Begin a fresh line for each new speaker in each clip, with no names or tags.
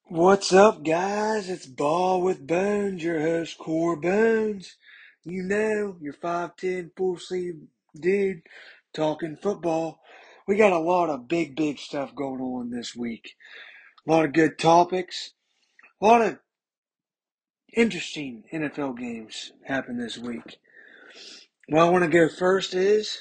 What's up, guys? It's Ball with Bones, your host, Core Bones. You know, your 5'10", full-sleeve dude talking football. We got a lot of big stuff going on this week. A lot of good topics. A lot of interesting NFL games happen this week. Well, I want to go first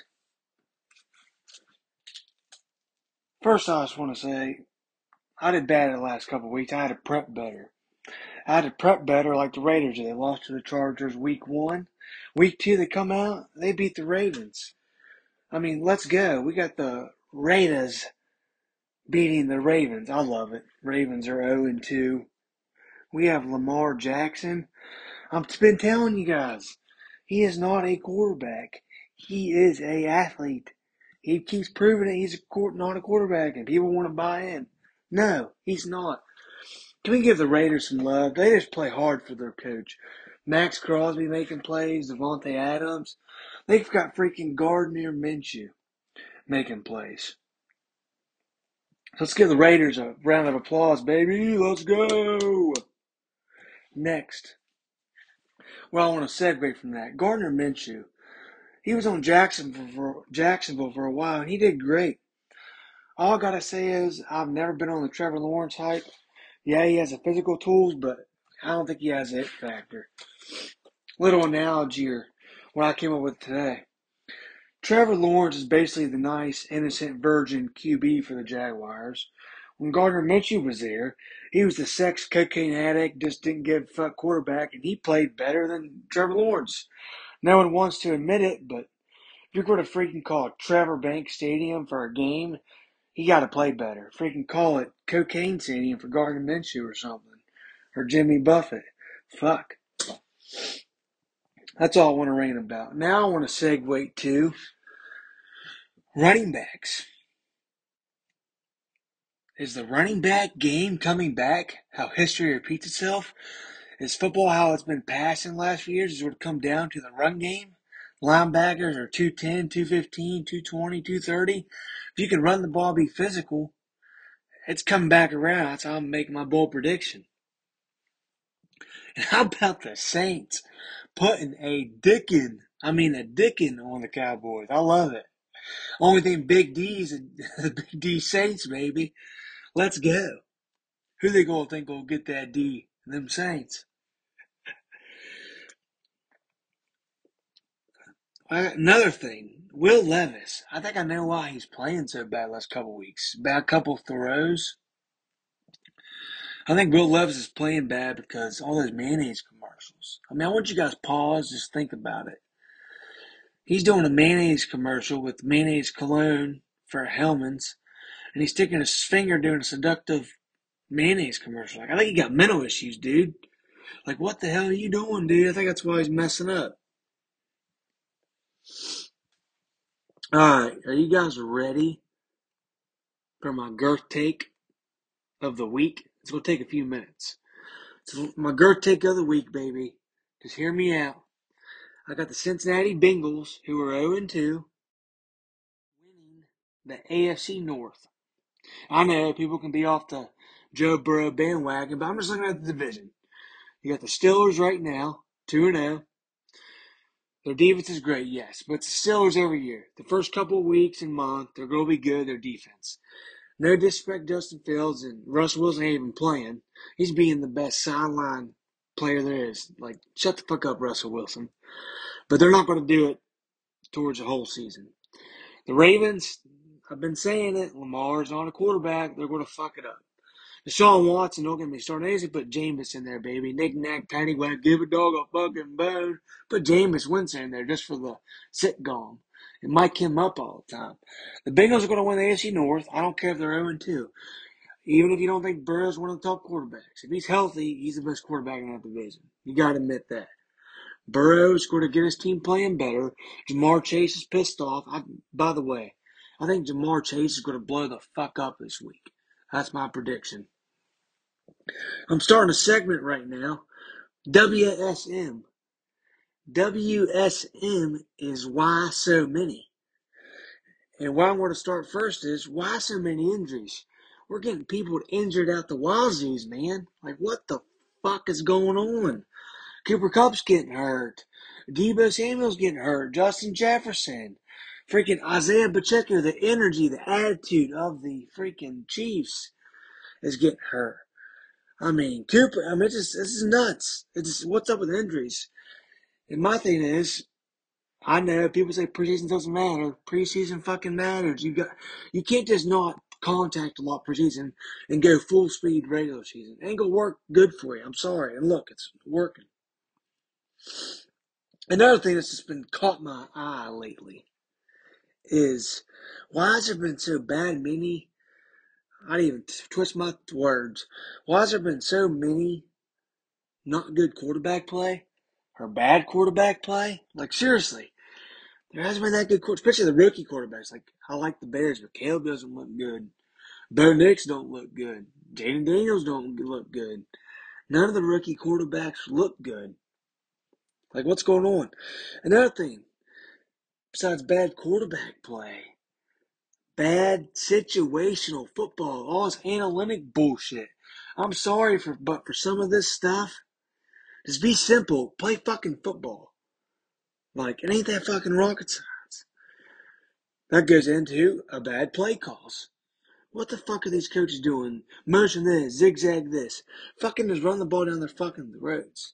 I just want to say, I did bad the last couple of weeks. I had to prep better. I had to prep better like the Raiders did. They lost to the Chargers week 1. Week 2, they come out, they beat the Ravens. I mean, let's go. We got the Raiders beating the Ravens. I love it. Ravens are 0-2. We have Lamar Jackson. I've been telling you guys, he is not a quarterback. He is a athlete. He keeps proving that he's not a quarterback, and people want to buy in. No, he's not. Can we give the Raiders some love? They just play hard for their coach. Max Crosby making plays, Devontae Adams. They've got freaking Gardner Minshew making plays. So let's give the Raiders a round of applause, baby. Let's go. Next. Well, I want to segue from that. Gardner Minshew. He was on Jacksonville for a while, and he did great. All I got to say is I've never been on the Trevor Lawrence hype. Yeah, he has the physical tools, but I don't think he has the it factor. Little analogy or what I came up with today. Trevor Lawrence is basically the nice, innocent virgin QB for the Jaguars. When Gardner Minshew was there, he was the sex cocaine addict, just didn't give a fuck quarterback, and he played better than Trevor Lawrence. No one wants to admit it, but if you're going to freaking call Trevor Bank Stadium for a game, you got to play better. Freaking call it Cocaine Stadium for Gardner Minshew or something. Or Jimmy Buffett. Fuck. That's all I want to rant about. Now I want to segue to running backs. Is the running back game coming back? How history repeats itself? Is football how it's been passed in the last few years? Is it would come down to the run game? Linebackers are 210, 215, 220, 230. If you can run the ball, be physical, it's coming back around. That's how I'm making my bold prediction. And how about the Saints putting a dickin' on the Cowboys? I love it. Only thing Big D's the Big D Saints, baby. Let's go. Who they gonna think will get that D? Them Saints. Another thing, Will Levis. I think I know why he's playing so bad last couple weeks. Bad couple throws. I think Will Levis is playing bad because all those mayonnaise commercials. I mean, I want you guys to pause, just think about it. He's doing a mayonnaise commercial with mayonnaise cologne for Hellman's, and he's sticking his finger doing a seductive mayonnaise commercial. Like, I think he got mental issues, dude. Like, what the hell are you doing, dude? I think that's why he's messing up. Alright, are you guys ready for my girth take of the week? It's going to take a few minutes. So my girth take of the week, baby. Just hear me out. I got the Cincinnati Bengals, who are 0-2, winning the AFC North. I know people can be off the Joe Burrow bandwagon, but I'm just looking at the division. You got the Steelers right now, 2-0. Their defense is great, yes, but it's the Steelers every year. The first couple of weeks and month, they're going to be good, their defense. No disrespect Justin Fields, and Russ Wilson ain't even playing. He's being the best sideline player there is. Like, shut the fuck up, Russell Wilson. But they're not going to do it towards the whole season. The Ravens, I've been saying it, Lamar's not a quarterback. They're going to fuck it up. Deshaun Watson, don't get me started. They usually put Jameis in there, baby. Knick-knack, paddywhack, give a dog a fucking bone. Put Jameis Winston in there just for the sitcom. And mic him up all the time. The Bengals are going to win the AFC North. I don't care if they're 0-2. Even if you don't think Burrow's one of the top quarterbacks. If he's healthy, he's the best quarterback in that division. You got to admit that. Burrow's going to get his team playing better. Jamar Chase is pissed off. By the way, I think Jamar Chase is going to blow the fuck up this week. That's my prediction. I'm starting a segment right now. WSM. WSM is why so many. And why I want to start first is why so many injuries? We're getting people injured out the wazoos, man. Like, what the fuck is going on? Cooper Kupp's getting hurt. Deebo Samuel's getting hurt. Justin Jefferson. Freaking Isaiah Pacheco, the energy, the attitude of the freaking Chiefs is getting hurt. I mean, Cooper, this is nuts. What's up with injuries? And my thing is, I know people say preseason doesn't matter. Preseason fucking matters. You can't just not contact a lot preseason and go full speed regular season. It ain't gonna work good for you. I'm sorry. And look, it's working. Another thing that's just been caught my eye lately is why has there been so bad many? I didn't even twist my words. Why has there been so many not good quarterback play or bad quarterback play? Like, seriously, there hasn't been that good, especially the rookie quarterbacks. Like, I like the Bears, but Caleb doesn't look good. Bo Nix don't look good. Jaden Daniels don't look good. None of the rookie quarterbacks look good. Like, what's going on? Another thing, besides bad quarterback play, bad situational football, all this analytic bullshit. I'm sorry but for some of this stuff, just be simple. Play fucking football. Like, it ain't that fucking rocket science. That goes into a bad play calls. What the fuck are these coaches doing? Motion this, zigzag this. Fucking just run the ball down their fucking roads.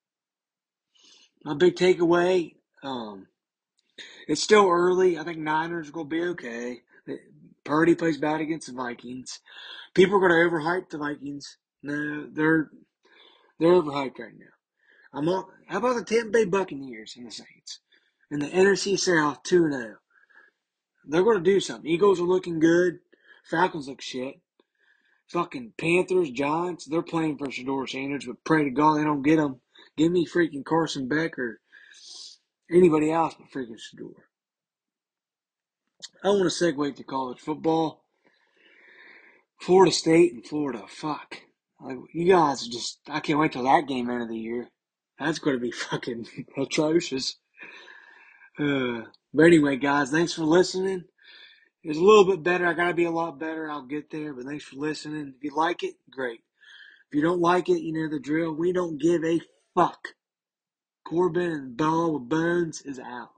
My big takeaway, it's still early. I think Niners will be okay. Purdy plays bad against the Vikings. People are going to overhype the Vikings. No, they're overhyped right now. How about the Tampa Bay Buccaneers and the Saints? In the NFC South, 2-0. They're going to do something. Eagles are looking good. Falcons look shit. Fucking Panthers, Giants, they're playing for Shedeur Sanders, but pray to God they don't get them. Give me freaking Carson Beck or anybody else but freaking Shedeur. I want to segue to college football. Florida State and Florida, fuck. Like, you guys just, I can't wait till that game end of the year. That's going to be fucking atrocious. But anyway, guys, thanks for listening. It's a little bit better. I got to be a lot better. I'll get there, but thanks for listening. If you like it, great. If you don't like it, you know the drill. We don't give a fuck. Corbin and Ball with Bones is out.